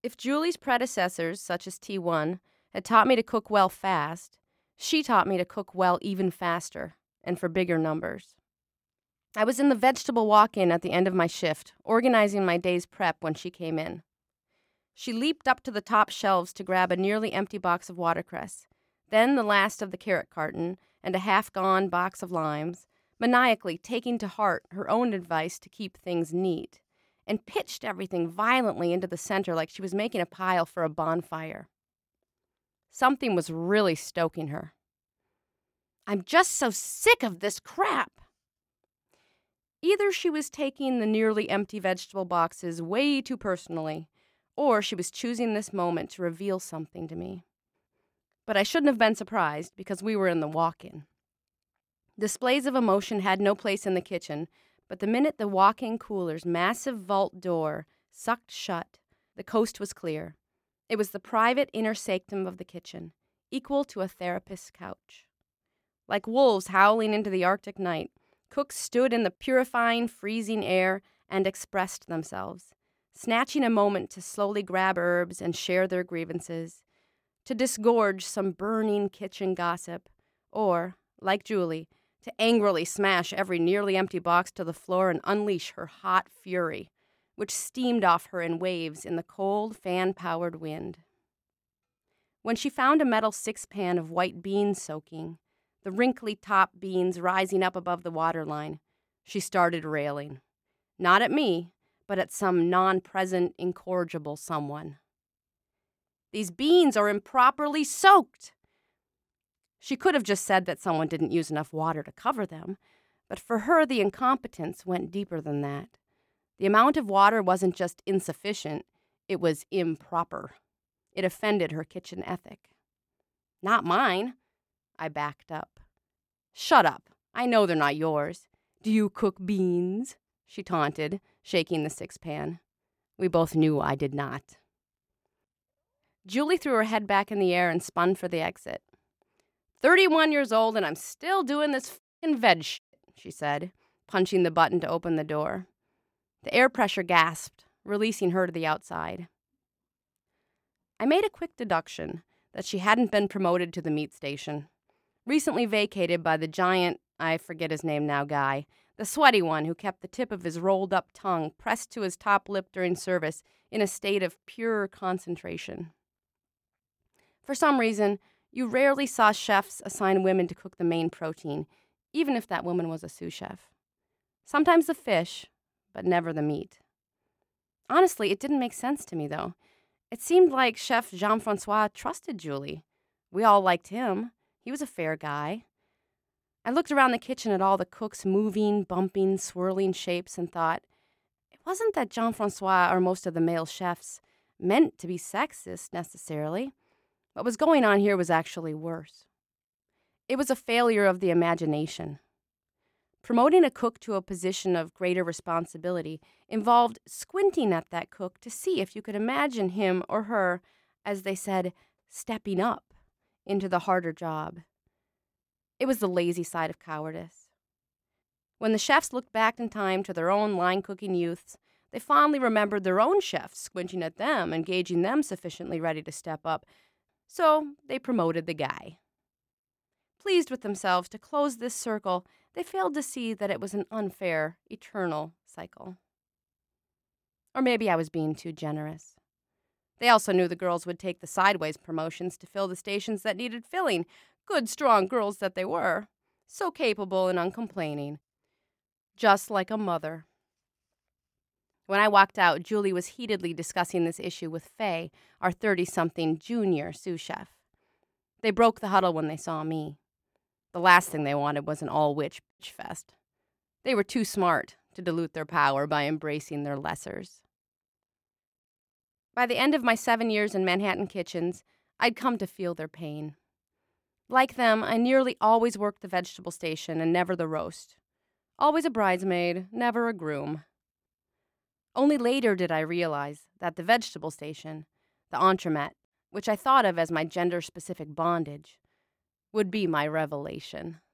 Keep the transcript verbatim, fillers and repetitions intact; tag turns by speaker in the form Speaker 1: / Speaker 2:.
Speaker 1: If Julie's predecessors, such as T one, had taught me to cook well fast, she taught me to cook well even faster and for bigger numbers. I was in the vegetable walk-in at the end of my shift, organizing my day's prep when she came in. She leaped up to the top shelves to grab a nearly empty box of watercress, then the last of the carrot carton and a half-gone box of limes, maniacally taking to heart her own advice to keep things neat, and pitched everything violently into the center like she was making a pile for a bonfire. Something was really stoking her. "I'm just so sick of this crap!" Either she was taking the nearly empty vegetable boxes way too personally, or she was choosing this moment to reveal something to me. But I shouldn't have been surprised, because we were in the walk-in. Displays of emotion had no place in the kitchen, but the minute the walk-in cooler's massive vault door sucked shut, the coast was clear. It was the private inner sanctum of the kitchen, equal to a therapist's couch. Like wolves howling into the Arctic night, cooks stood in the purifying, freezing air and expressed themselves, snatching a moment to slowly grab herbs and share their grievances, to disgorge some burning kitchen gossip, or, like Julie, to angrily smash every nearly empty box to the floor and unleash her hot fury, which steamed off her in waves in the cold, fan-powered wind. When she found a metal six-pan of white beans soaking, the wrinkly top beans rising up above the waterline, she started railing. Not at me, but at some non-present, incorrigible someone. "These beans are improperly soaked!" She could have just said that someone didn't use enough water to cover them, but for her the incompetence went deeper than that. The amount of water wasn't just insufficient, it was improper. It offended her kitchen ethic. "Not mine." I backed up. "Shut up. I know they're not yours. Do you cook beans?" she taunted, shaking the six-pan. We both knew I did not. Julie threw her head back in the air and spun for the exit. thirty-one years old and I'm still doing this f***ing veg shit, she said, punching the button to open the door. The air pressure gasped, releasing her to the outside. I made a quick deduction that she hadn't been promoted to the meat station, recently vacated by the giant, I forget his name now, guy, the sweaty one who kept the tip of his rolled-up tongue pressed to his top lip during service in a state of pure concentration. For some reason, you rarely saw chefs assign women to cook the main protein, even if that woman was a sous chef. Sometimes the fish, but never the meat. Honestly, it didn't make sense to me, though. It seemed like Chef Jean-Francois trusted Julie. We all liked him. He was a fair guy. I looked around the kitchen at all the cooks' moving, bumping, swirling shapes and thought, it wasn't that Jean-Francois or most of the male chefs meant to be sexist, necessarily. What was going on here was actually worse. It was a failure of the imagination. Promoting a cook to a position of greater responsibility involved squinting at that cook to see if you could imagine him or her, as they said, stepping up into the harder job. It was the lazy side of cowardice. When the chefs looked back in time to their own line-cooking youths, they fondly remembered their own chefs squinting at them and gauging them sufficiently ready to step up, so they promoted the guy. Pleased with themselves to close this circle, they failed to see that it was an unfair, eternal cycle. Or maybe I was being too generous. They also knew the girls would take the sideways promotions to fill the stations that needed filling, good, strong girls that they were, so capable and uncomplaining. Just like a mother. When I walked out, Julie was heatedly discussing this issue with Faye, our thirty-something junior sous chef. They broke the huddle when they saw me. The last thing they wanted was an all-witch bitch fest. They were too smart to dilute their power by embracing their lessers. By the end of my seven years in Manhattan kitchens, I'd come to feel their pain. Like them, I nearly always worked the vegetable station and never the roast. Always a bridesmaid, never a groom. Only later did I realize that the vegetable station, the entremet, which I thought of as my gender-specific bondage, would be my revelation.